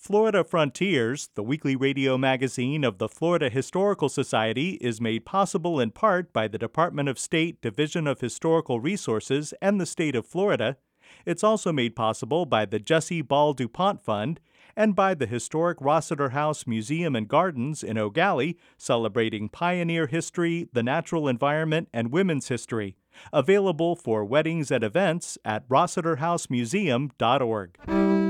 Florida Frontiers, the weekly radio magazine of the Florida Historical Society, is made possible in part by the Department of State Division of Historical Resources and the state of Florida. It's also made possible by the Jesse Ball DuPont Fund and by the historic Rossiter House Museum and Gardens in Eau Gallie, celebrating pioneer history, the natural environment, and women's history. Available for weddings and events at rossiterhousemuseum.org.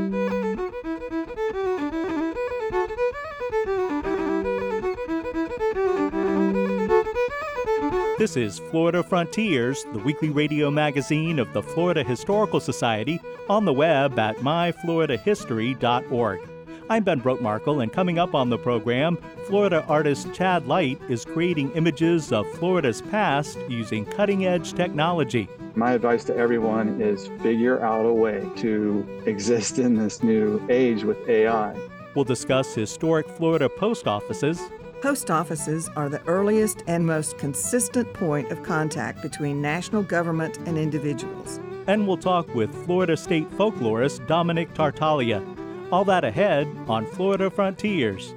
This is Florida Frontiers, the weekly radio magazine of the Florida Historical Society, on the web at myfloridahistory.org. I'm Ben Brotemarkle, and coming up on the program, Florida artist Chad Light is creating images of Florida's past using cutting-edge technology. My advice to everyone is figure out a way to exist in this new age with AI. We'll discuss historic Florida post offices. Post offices are the earliest and most consistent point of contact between national government and individuals. And we'll talk with Florida State folklorist Dominic Tartaglia. All that ahead on Florida Frontiers.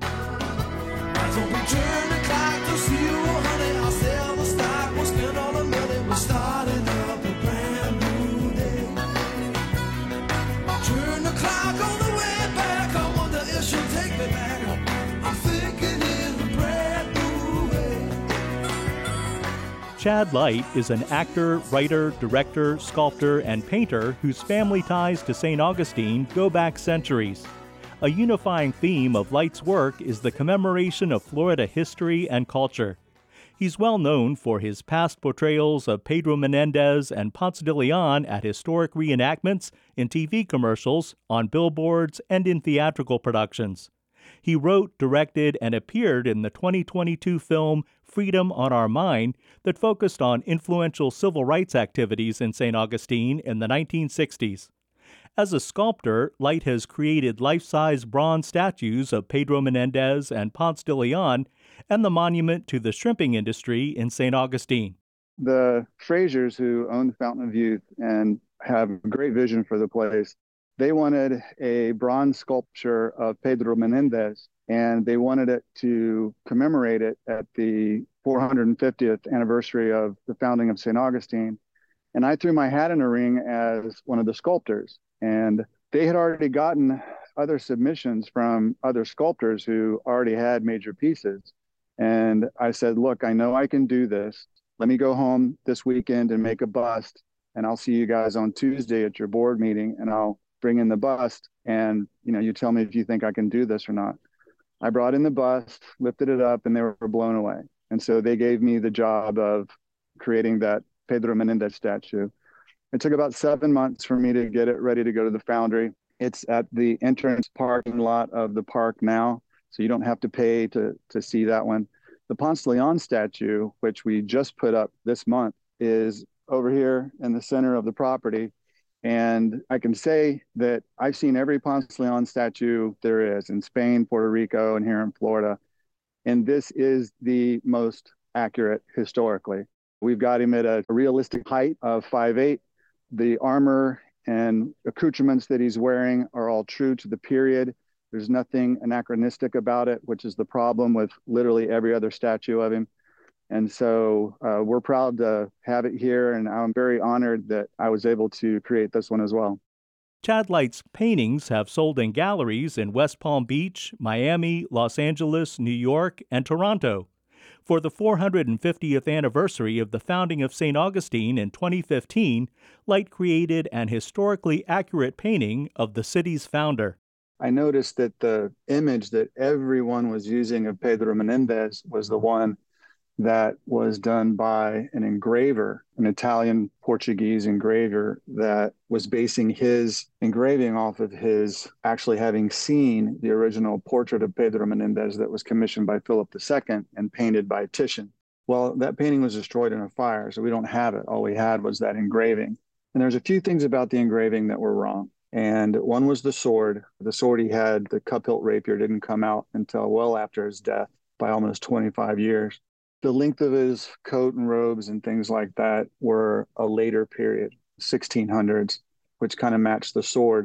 Chad Light is an actor, writer, director, sculptor, and painter whose family ties to St. Augustine go back centuries. A unifying theme of Light's work is the commemoration of Florida history and culture. He's well known for his past portrayals of Pedro Menendez and Ponce de Leon at historic reenactments, in TV commercials, on billboards, and in theatrical productions. He wrote, directed, and appeared in the 2022 film Freedom on Our Mind that focused on influential civil rights activities in St. Augustine in the 1960s. As a sculptor, Light has created life-size bronze statues of Pedro Menendez and Ponce de Leon and the monument to the shrimping industry in St. Augustine. The Frasers, who own the Fountain of Youth and have a great vision for the place, they wanted a bronze sculpture of Pedro Menendez, and they wanted it to commemorate it at the 450th anniversary of the founding of St. Augustine. And I threw my hat in the ring as one of the sculptors. And they had already gotten other submissions from other sculptors who already had major pieces. And I said, look, I know I can do this. Let me go home this weekend and make a bust. And I'll see you guys on Tuesday at your board meeting, and I'll bring in the bust, and you tell me if you think I can do this or not. I brought in the bust, lifted it up, and they were blown away. And so they gave me the job of creating that Pedro Menendez statue. It took about 7 months for me to get it ready to go to the foundry. It's at the entrance parking lot of the park now, so you don't have to pay to see that one. The Ponce de Leon statue, which we just put up this month, is over here in the center of the property. And I can say that I've seen every Ponce de Leon statue there is in Spain, Puerto Rico, and here in Florida. And this is the most accurate historically. We've got him at a realistic height of 5'8". The armor and accoutrements that he's wearing are all true to the period. There's nothing anachronistic about it, which is the problem with literally every other statue of him. And so we're proud to have it here, and I'm very honored that I was able to create this one as well. Chad Light's paintings have sold in galleries in West Palm Beach, Miami, Los Angeles, New York, and Toronto. For the 450th anniversary of the founding of St. Augustine in 2015, Light created an historically accurate painting of the city's founder. I noticed that the image that everyone was using of Pedro Menendez was the one that was done by an engraver, an Italian-Portuguese engraver that was basing his engraving off of his actually having seen the original portrait of Pedro Menendez that was commissioned by Philip II and painted by Titian. Well, that painting was destroyed in a fire, so we don't have it. All we had was that engraving. And there's a few things about the engraving that were wrong. And one was the sword. The sword he had, the cup-hilt rapier, didn't come out until well after his death by almost 25 years. The length of his coat and robes and things like that were a later period, 1600s, which kind of matched the sword.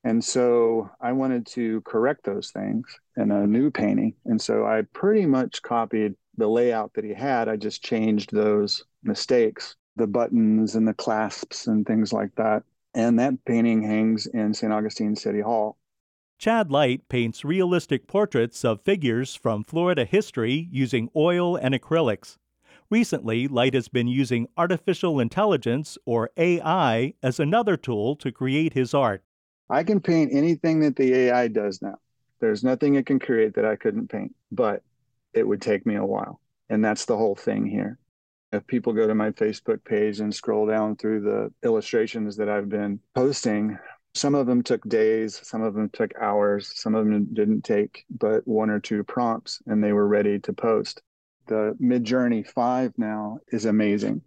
And so I wanted to correct those things in a new painting. And so I pretty much copied the layout that he had. I just changed those mistakes, the buttons and the clasps and things like that. And that painting hangs in St. Augustine City Hall. Chad Light paints realistic portraits of figures from Florida history using oil and acrylics. Recently, Light has been using artificial intelligence, or AI, as another tool to create his art. I can paint anything that the AI does now. There's nothing it can create that I couldn't paint, but it would take me a while. And that's the whole thing here. If people go to my Facebook page and scroll down through the illustrations that I've been posting, some of them took days, some of them took hours, some of them didn't take but one or two prompts, and they were ready to post. The Midjourney 5 now is amazing.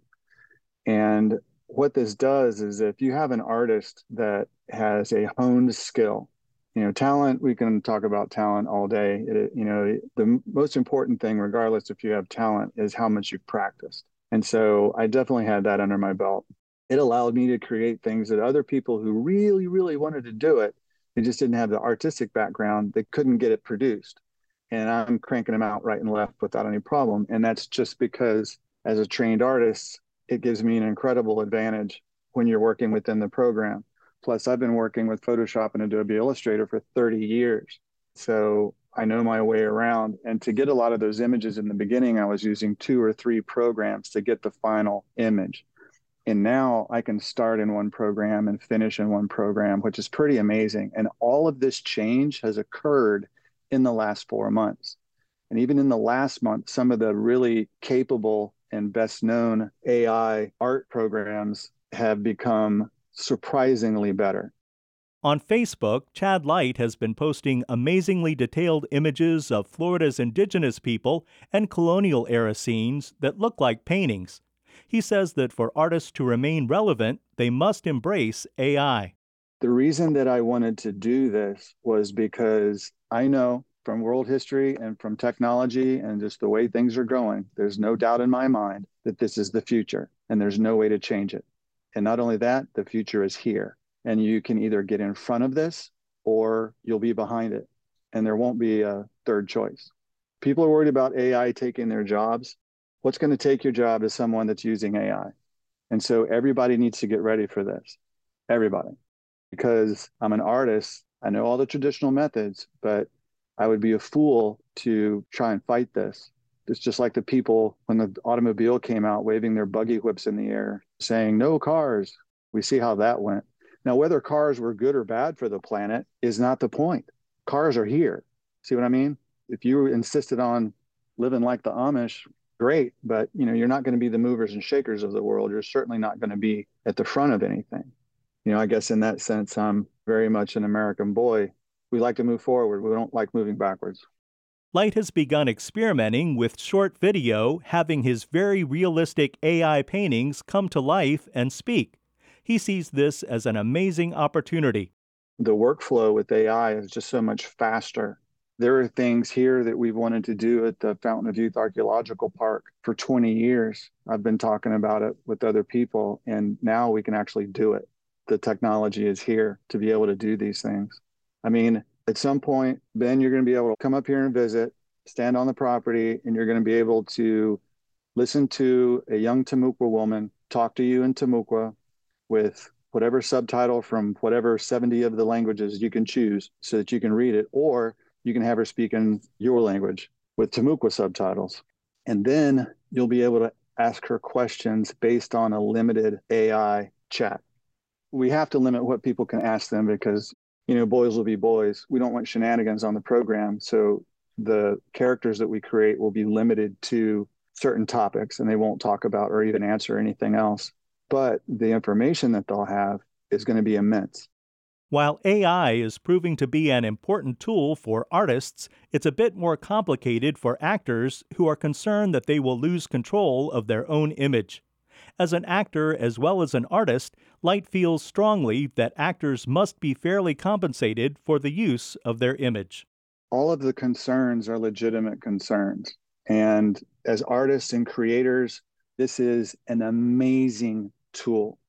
And what this does is if you have an artist that has a honed skill, talent, we can talk about talent all day. The most important thing, regardless if you have talent, is how much you've practiced. And so I definitely had that under my belt. It allowed me to create things that other people who really, really wanted to do it, they just didn't have the artistic background, they couldn't get it produced. And I'm cranking them out right and left without any problem. And that's just because as a trained artist, it gives me an incredible advantage when you're working within the program. Plus, I've been working with Photoshop and Adobe Illustrator for 30 years. So I know my way around. And to get a lot of those images in the beginning, I was using 2 or 3 programs to get the final image. And now I can start in one program and finish in one program, which is pretty amazing. And all of this change has occurred in the last 4 months. And even in the last month, some of the really capable and best known AI art programs have become surprisingly better. On Facebook, Chad Light has been posting amazingly detailed images of Florida's indigenous people and colonial-era scenes that look like paintings. He says that for artists to remain relevant, they must embrace AI. The reason that I wanted to do this was because I know from world history and from technology and just the way things are going, there's no doubt in my mind that this is the future and there's no way to change it. And not only that, the future is here. And you can either get in front of this or you'll be behind it. And there won't be a third choice. People are worried about AI taking their jobs. What's going to take your job is someone that's using AI. And so everybody needs to get ready for this. Everybody. Because I'm an artist, I know all the traditional methods, but I would be a fool to try and fight this. It's just like the people when the automobile came out waving their buggy whips in the air, saying, no cars. We see how that went. Now, whether cars were good or bad for the planet is not the point. Cars are here. See what I mean? If you insisted on living like the Amish, great, but you're not going to be the movers and shakers of the world. You're certainly not going to be at the front of anything. I guess in that sense, I'm very much an American boy. We like to move forward. We don't like moving backwards. Light has begun experimenting with short video, having his very realistic AI paintings come to life and speak. He sees this as an amazing opportunity. The workflow with AI is just so much faster. There are things here that we've wanted to do at the Fountain of Youth Archaeological Park for 20 years. I've been talking about it with other people, and now we can actually do it. The technology is here to be able to do these things. I mean, at some point, Ben, you're going to be able to come up here and visit, stand on the property, and you're going to be able to listen to a young Timucua woman talk to you in Timucua with whatever subtitle from whatever 70 of the languages you can choose so that you can read it, or you can have her speak in your language with Timucua subtitles. And then you'll be able to ask her questions based on a limited AI chat. We have to limit what people can ask them because, boys will be boys. We don't want shenanigans on the program. So the characters that we create will be limited to certain topics and they won't talk about or even answer anything else. But the information that they'll have is going to be immense. While AI is proving to be an important tool for artists, it's a bit more complicated for actors who are concerned that they will lose control of their own image. As an actor as well as an artist, Light feels strongly that actors must be fairly compensated for the use of their image. All of the concerns are legitimate concerns. And as artists and creators, this is an amazing tool.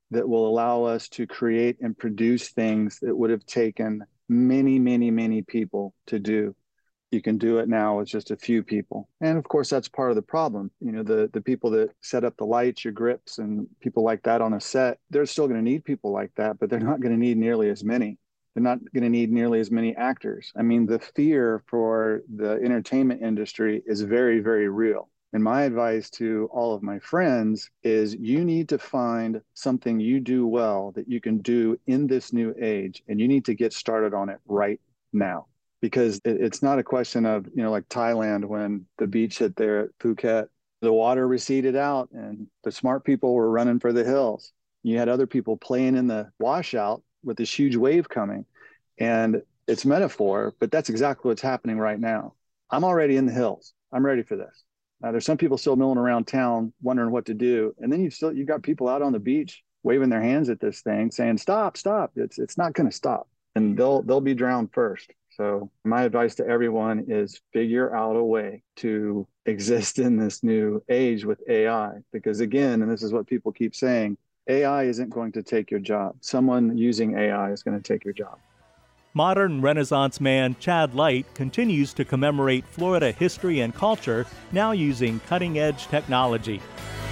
that will allow us to create and produce things that would have taken many, many, many people to do. You can do it now with just a few people. And of course, that's part of the problem. You know, the people that set up the lights, your grips, and people like that on a set, they're still going to need people like that, but they're not going to need nearly as many. They're not going to need nearly as many actors. I mean, the fear for the entertainment industry is very, very real. And my advice to all of my friends is you need to find something you do well that you can do in this new age, and you need to get started on it right now. Because it's not a question of, you know, like Thailand, when the beach hit there at Phuket, the water receded out and the smart people were running for the hills. You had other people playing in the washout with this huge wave coming. And it's metaphor, but that's exactly what's happening right now. I'm already in the hills. I'm ready for this. Now, there's some people still milling around town wondering what to do. And then you got people out on the beach waving their hands at this thing saying, stop. It's not going to stop. And they'll be drowned first. So my advice to everyone is figure out a way to exist in this new age with AI. Because again, and this is what people keep saying, AI isn't going to take your job. Someone using AI is going to take your job. Modern Renaissance man Chad Light continues to commemorate Florida history and culture, now using cutting-edge technology.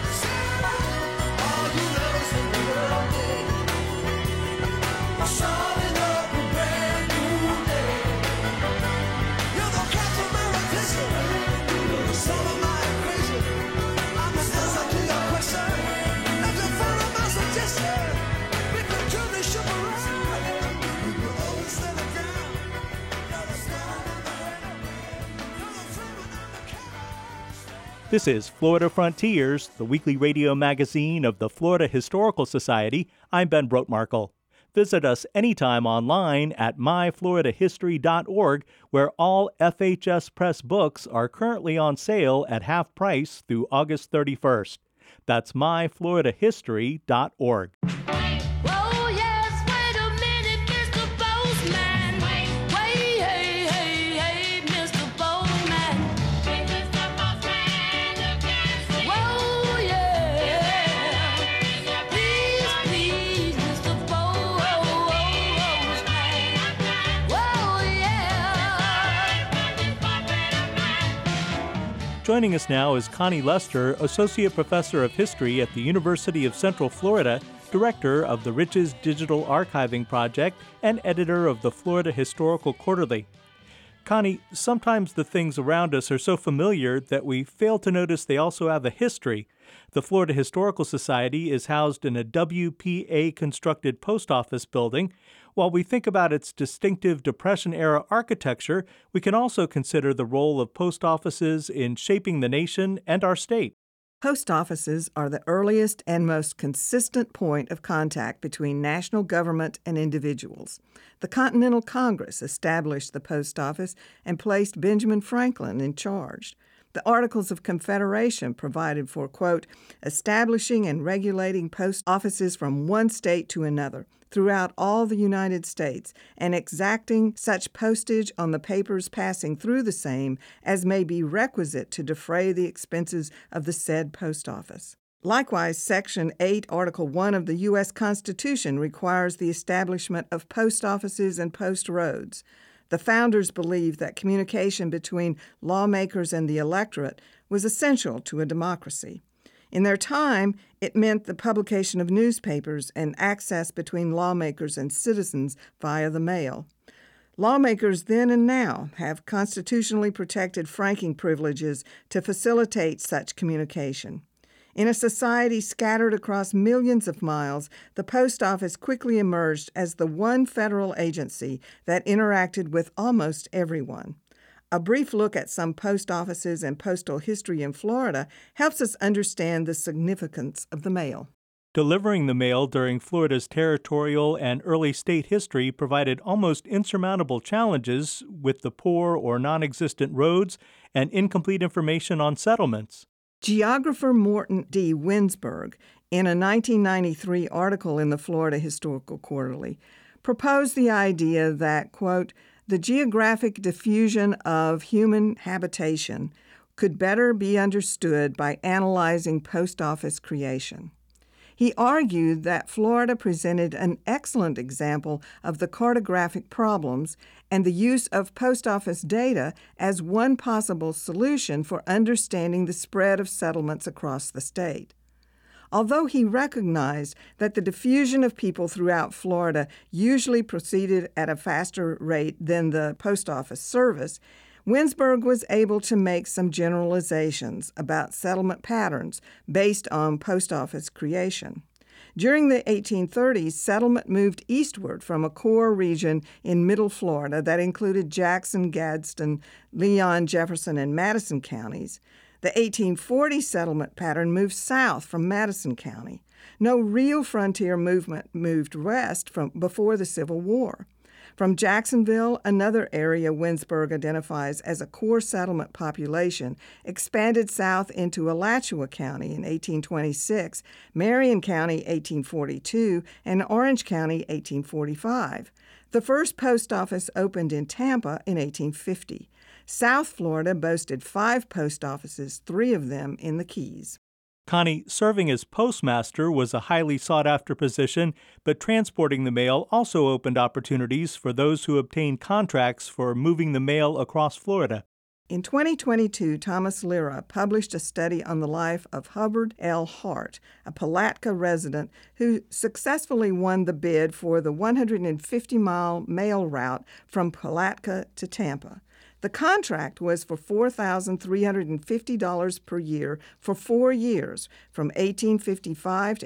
This is Florida Frontiers, the weekly radio magazine of the Florida Historical Society. I'm Ben Brotmarkle. Visit us anytime online at myfloridahistory.org, where all FHS Press books are currently on sale at half price through August 31st. That's myfloridahistory.org. Joining us now is Connie Lester, Associate Professor of History at the University of Central Florida, Director of the Riches Digital Archiving Project, and Editor of the Florida Historical Quarterly. Connie, sometimes the things around us are so familiar that we fail to notice they also have a history. The Florida Historical Society is housed in a WPA-constructed post office building. While we think about its distinctive Depression-era architecture, we can also consider the role of post offices in shaping the nation and our state. Post offices are the earliest and most consistent point of contact between national government and individuals. The Continental Congress established the post office and placed Benjamin Franklin in charge. The Articles of Confederation provided for, quote, establishing and regulating post offices from one state to another throughout all the United States, and exacting such postage on the papers passing through the same as may be requisite to defray the expenses of the said post office. Likewise, Section 8, Article 1 of the U.S. Constitution requires the establishment of post offices and post roads. The founders believed that communication between lawmakers and the electorate was essential to a democracy. In their time, it meant the publication of newspapers and access between lawmakers and citizens via the mail. Lawmakers then and now have constitutionally protected franking privileges to facilitate such communication. In a society scattered across millions of miles, the post office quickly emerged as the one federal agency that interacted with almost everyone. A brief look at some post offices and postal history in Florida helps us understand the significance of the mail. Delivering the mail during Florida's territorial and early state history provided almost insurmountable challenges with the poor or non-existent roads and incomplete information on settlements. Geographer Morton D. Winsberg, in a 1993 article in the Florida Historical Quarterly, proposed the idea that, quote, the geographic diffusion of human habitation could better be understood by analyzing post office creation. He argued that Florida presented an excellent example of the cartographic problems and the use of post office data as one possible solution for understanding the spread of settlements across the state. Although he recognized that the diffusion of people throughout Florida usually proceeded at a faster rate than the post office service, Winsberg was able to make some generalizations about settlement patterns based on post office creation. During the 1830s, settlement moved eastward from a core region in Middle Florida that included Jackson, Gadsden, Leon, Jefferson, and Madison counties. The 1840 settlement pattern moved south from Madison County. No real frontier movement moved west from before the Civil War. From Jacksonville, another area Winsberg identifies as a core settlement population, expanded south into Alachua County in 1826, Marion County 1842, and Orange County 1845. The first post office opened in Tampa in 1850. South Florida boasted 5 post offices, 3 of them in the Keys. Connie, serving as postmaster was a highly sought-after position, but transporting the mail also opened opportunities for those who obtained contracts for moving the mail across Florida. In 2022, Thomas Lira published a study on the life of Hubbard L. Hart, a Palatka resident who successfully won the bid for the 150-mile mail route from Palatka to Tampa. The contract was for $4,350 per year for 4 years, from 1855 to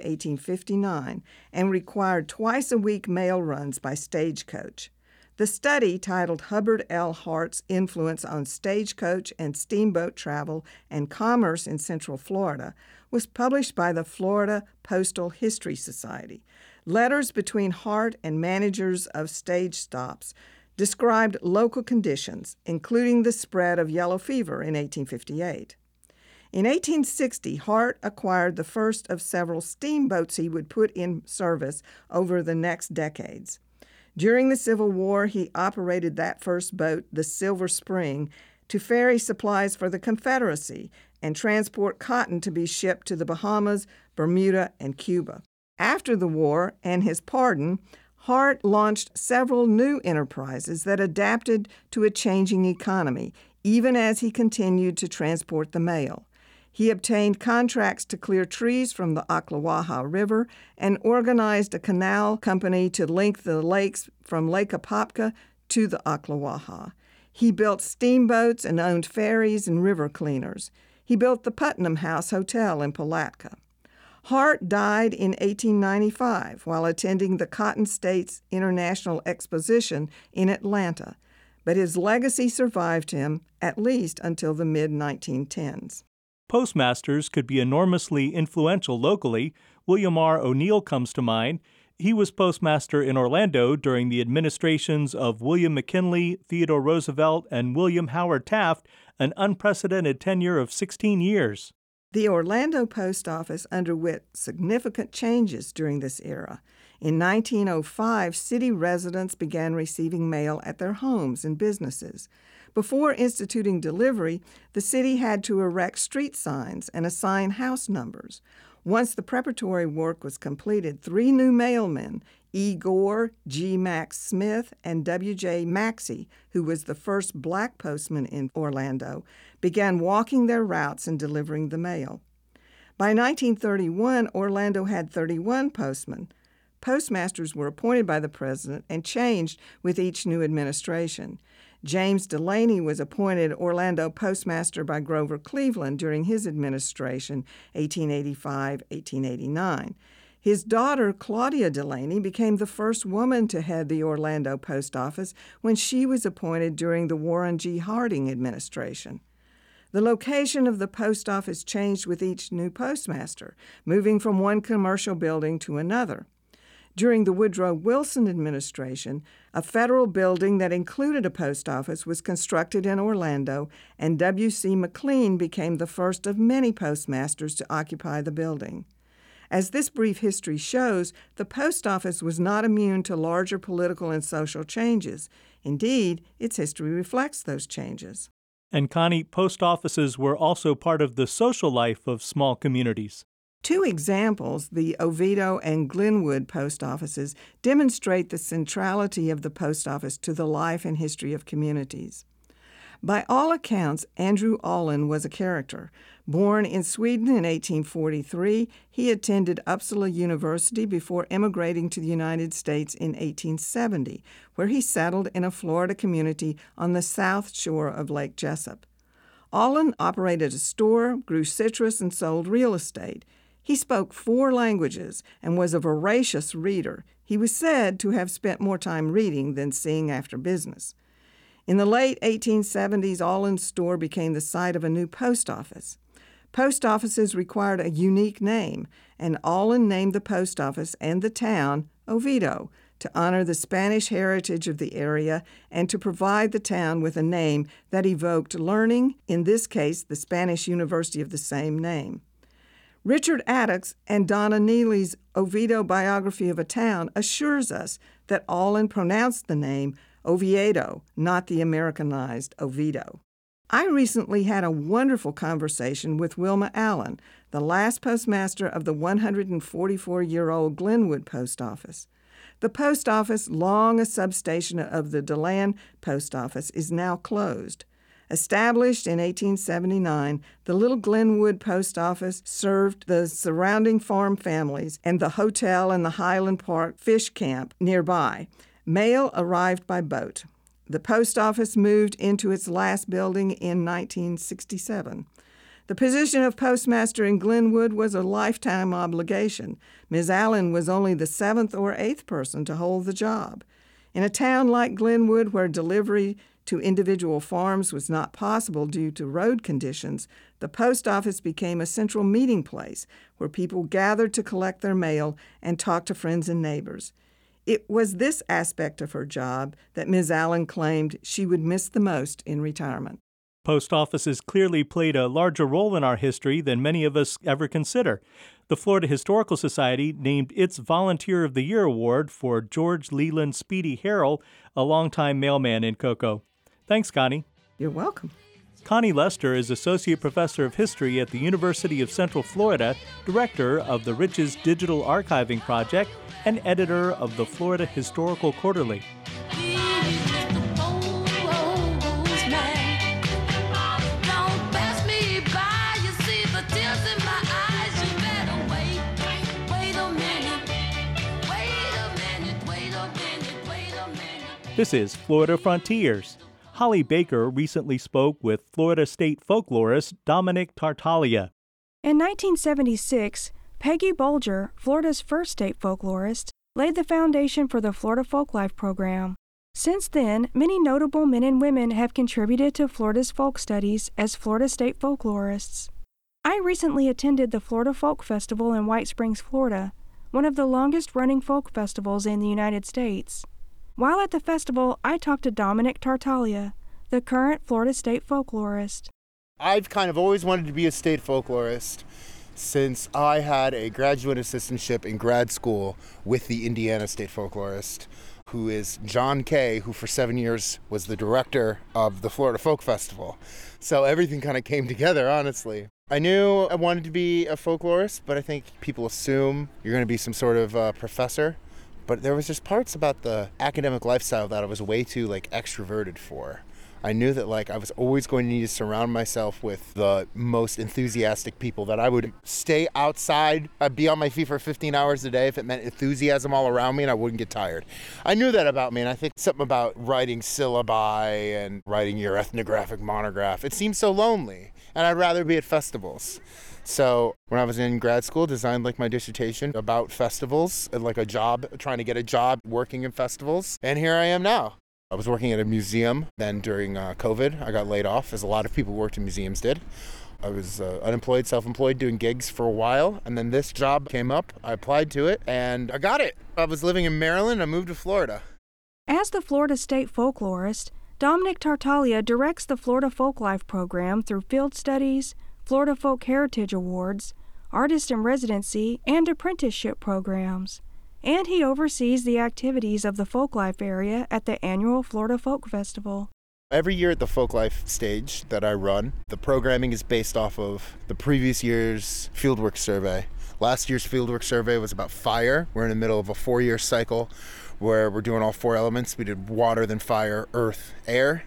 1859, and required twice-a-week mail runs by stagecoach. The study, titled Hubbard L. Hart's Influence on Stagecoach and Steamboat Travel and Commerce in Central Florida, was published by the Florida Postal History Society. Letters between Hart and managers of stage stops described local conditions, including the spread of yellow fever in 1858. In 1860, Hart acquired the first of several steamboats he would put in service over the next decades. During the Civil War, he operated that first boat, the Silver Spring, to ferry supplies for the Confederacy and transport cotton to be shipped to the Bahamas, Bermuda, and Cuba. After the war and his pardon, Hart launched several new enterprises that adapted to a changing economy, even as he continued to transport the mail. He obtained contracts to clear trees from the Ocklawaha River and organized a canal company to link the lakes from Lake Apopka to the Ocklawaha. He built steamboats and owned ferries and river cleaners. He built the Putnam House Hotel in Palatka. Hart died in 1895 while attending the Cotton States International Exposition in Atlanta, but his legacy survived him at least until the mid-1910s. Postmasters could be enormously influential locally. William R. O'Neill comes to mind. He was postmaster in Orlando during the administrations of William McKinley, Theodore Roosevelt, and William Howard Taft, an unprecedented tenure of 16 years. The Orlando Post Office underwent significant changes during this era. In 1905, city residents began receiving mail at their homes and businesses. Before instituting delivery, the city had to erect street signs and assign house numbers. Once the preparatory work was completed, 3 new mailmen, E. Gore, G. Max Smith, and W. J. Maxey, who was the first black postman in Orlando, began walking their routes and delivering the mail. By 1931, Orlando had 31 postmen. Postmasters were appointed by the president and changed with each new administration. James Delaney was appointed Orlando postmaster by Grover Cleveland during his administration, 1885-1889. His daughter, Claudia Delaney, became the first woman to head the Orlando Post Office when she was appointed during the Warren G. Harding administration. The location of the post office changed with each new postmaster, moving from one commercial building to another. During the Woodrow Wilson administration, a federal building that included a post office was constructed in Orlando, and W.C. McLean became the first of many postmasters to occupy the building. As this brief history shows, the post office was not immune to larger political and social changes. Indeed, its history reflects those changes. And Connie, post offices were also part of the social life of small communities. Two examples, the Oviedo and Glenwood post offices, demonstrate the centrality of the post office to the life and history of communities. By all accounts, Andrew Allen was a character. Born in Sweden in 1843, he attended Uppsala University before emigrating to the United States in 1870, where he settled in a Florida community on the south shore of Lake Jesup. Allen operated a store, grew citrus, and sold real estate. He spoke 4 languages and was a voracious reader. He was said to have spent more time reading than seeing after business. In the late 1870s, Allen's store became the site of a new post office. Post offices required a unique name, and Allen named the post office and the town Oviedo to honor the Spanish heritage of the area and to provide the town with a name that evoked learning, in this case, the Spanish university of the same name. Richard Attucks and Donna Neely's Oviedo Biography of a Town assures us that Allen pronounced the name Oviedo, not the Americanized Oviedo. I recently had a wonderful conversation with Wilma Allen, the last postmaster of the 144-year-old Glenwood Post Office. The post office, long a substation of the DeLand Post Office, is now closed. Established in 1879, the Little Glenwood Post Office served the surrounding farm families and the hotel and the Highland Park fish camp nearby. Mail arrived by boat. The post office moved into its last building in 1967. The position of postmaster in Glenwood was a lifetime obligation. Ms. Allen was only the 7th or 8th person to hold the job. In a town like Glenwood, where delivery to individual farms was not possible due to road conditions, the post office became a central meeting place where people gathered to collect their mail and talk to friends and neighbors. It was this aspect of her job that Ms. Allen claimed she would miss the most in retirement. Post offices clearly played a larger role in our history than many of us ever consider. The Florida Historical Society named its Volunteer of the Year award for George Leland Speedy Harrell, a longtime mailman in Cocoa. Thanks, Connie. You're welcome. Connie Lester is Associate Professor of History at the University of Central Florida, Director of the Riches Digital Archiving Project, and editor of the Florida Historical Quarterly. This is Florida Frontiers. Holly Baker recently spoke with Florida State folklorist Dominic Tartaglia. In 1976, Peggy Bolger, Florida's first state folklorist, laid the foundation for the Florida Folklife program. Since then, many notable men and women have contributed to Florida's folk studies as Florida State folklorists. I recently attended the Florida Folk Festival in White Springs, Florida, one of the longest-running folk festivals in the United States. While at the festival, I talked to Dominic Tartaglia, the current Florida State folklorist. I've kind of always wanted to be a state folklorist since I had a graduate assistantship in grad school with the Indiana State folklorist, who is John Kay, who for 7 years was the director of the Florida Folk Festival. So everything kind of came together, honestly. I knew I wanted to be a folklorist, but I think people assume you're going to be some sort of professor. But there was just parts about the academic lifestyle that I was way too extroverted for. I knew that I was always going to need to surround myself with the most enthusiastic people, that I would stay outside, I'd be on my feet for 15 hours a day if it meant enthusiasm all around me and I wouldn't get tired. I knew that about me, and I think something about writing syllabi and writing your ethnographic monograph, it seems so lonely, and I'd rather be at festivals. So when I was in grad school, designed my dissertation about festivals and a job, trying to get a job working in festivals. And here I am now. I was working at a museum. Then during COVID, I got laid off, as a lot of people who worked in museums did. I was unemployed, self-employed, doing gigs for a while. And then this job came up. I applied to it and I got it. I was living in Maryland. I moved to Florida. As the Florida State folklorist, Dominic Tartaglia directs the Florida Folklife program through field studies, Florida Folk Heritage Awards, Artist in Residency, and apprenticeship programs. And he oversees the activities of the Folklife area at the annual Florida Folk Festival. Every year at the Folklife stage that I run, the programming is based off of the previous year's fieldwork survey. Last year's fieldwork survey was about fire. We're in the middle of a 4-year cycle where we're doing all 4 elements. We did water, then fire, earth, air.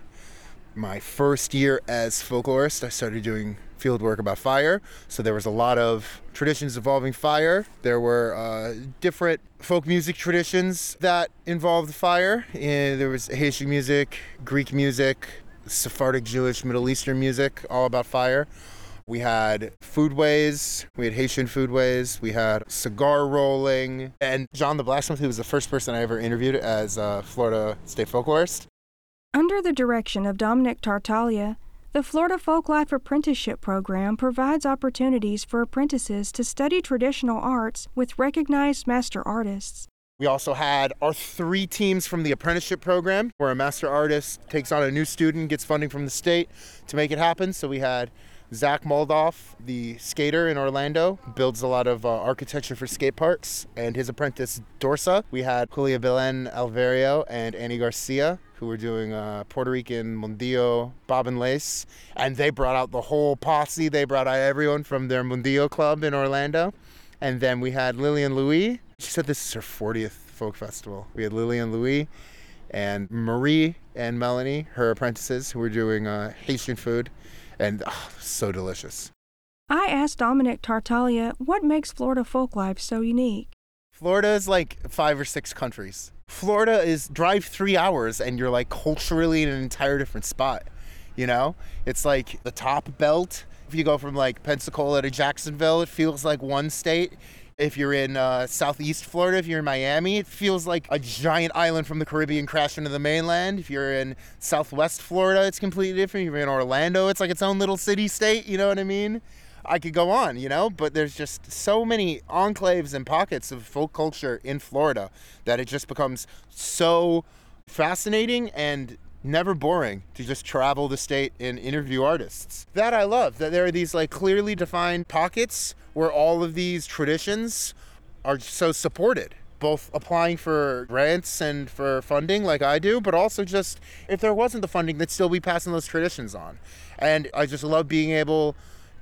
My first year as folklorist, I started doing field work about fire. So there was a lot of traditions involving fire. There were different folk music traditions that involved fire. And there was Haitian music, Greek music, Sephardic Jewish, Middle Eastern music, all about fire. We had foodways, we had Haitian foodways, we had cigar rolling. And John the Blacksmith, who was the first person I ever interviewed as a Florida state folklorist. Under the direction of Dominic Tartaglia, the Florida Folklife Apprenticeship Program provides opportunities for apprentices to study traditional arts with recognized master artists. We also had our 3 teams from the apprenticeship program, where a master artist takes on a new student, gets funding from the state to make it happen. So we had Zach Moldoff, the skater in Orlando, builds a lot of architecture for skate parks, and his apprentice Dorsa. We had Julia Belen Alverio and Annie Garcia, who were doing Puerto Rican Mundillo bob and lace, and they brought out the whole posse. They brought out everyone from their Mundillo club in Orlando. And then we had Lillian Louis. She said this is her 40th folk festival. We had Lillian Louis and Marie and Melanie, her apprentices, who were doing Haitian food. And so delicious. I asked Dominic Tartaglia what makes Florida folklife so unique. Florida is like 5 or 6 countries. Florida is drive 3 hours and you're like culturally in an entire different spot. You know, it's like the top belt. If you go from like Pensacola to Jacksonville, it feels like one state. If you're in southeast Florida, if you're in Miami, it feels like a giant island from the Caribbean crashed into the mainland. If you're in southwest Florida, it's completely different. If you're in Orlando, it's like its own little city-state, you know what I mean? I could go on, you know, but there's just so many enclaves and pockets of folk culture in Florida that it just becomes so fascinating and never boring to just travel the state and interview artists. That I love, that there are these like clearly defined pockets where all of these traditions are so supported, both applying for grants and for funding like I do, but also just if there wasn't the funding, they'd still be passing those traditions on. And I just love being able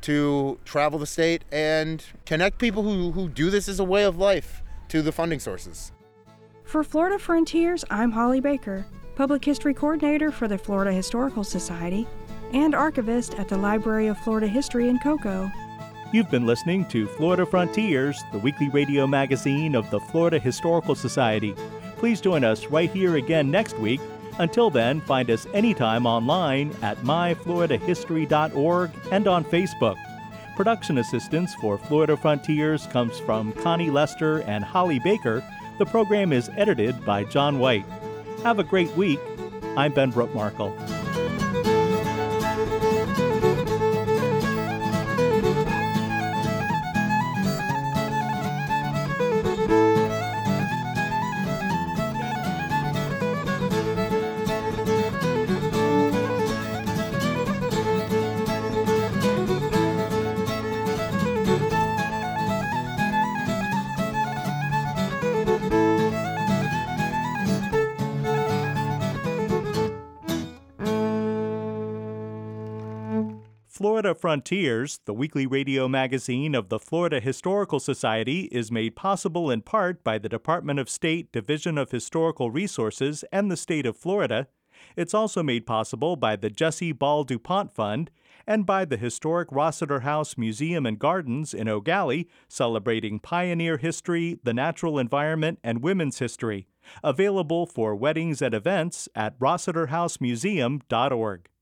to travel the state and connect people who do this as a way of life to the funding sources. For Florida Frontiers, I'm Holly Baker, Public History Coordinator for the Florida Historical Society and archivist at the Library of Florida History in Cocoa. You've been listening to Florida Frontiers, the weekly radio magazine of the Florida Historical Society. Please join us right here again next week. Until then, find us anytime online at myfloridahistory.org and on Facebook. Production assistance for Florida Frontiers comes from Connie Lester and Holly Baker. The program is edited by John White. Have a great week. I'm Ben Brookmarkle. Florida Frontiers, the weekly radio magazine of the Florida Historical Society, is made possible in part by the Department of State Division of Historical Resources and the state of Florida. It's also made possible by the Jesse Ball DuPont Fund and by the historic Rossiter House Museum and Gardens in Eau Gallie, celebrating pioneer history, the natural environment, and women's history. Available for weddings and events at rossiterhousemuseum.org.